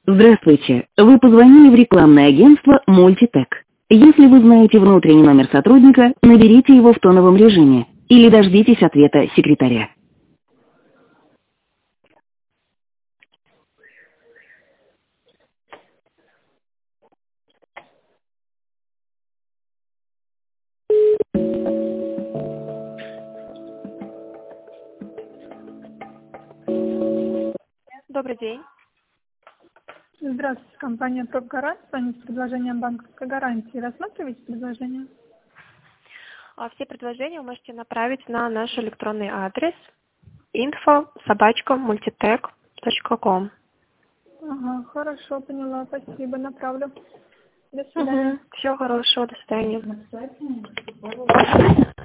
Здравствуйте. Вы позвонили в рекламное агентство «Мультитек». Если вы знаете внутренний номер сотрудника, наберите его в тоновом режиме или дождитесь ответа секретаря. Добрый день. Здравствуйте, компания «Топ-Гарант». С вами с предложением банковской гарантии. Рассматриваете предложение? Все предложения вы можете направить на наш электронный адрес info@multitech.com. Ага, хорошо, поняла, спасибо, направлю. До свидания. Всего хорошего, до свидания.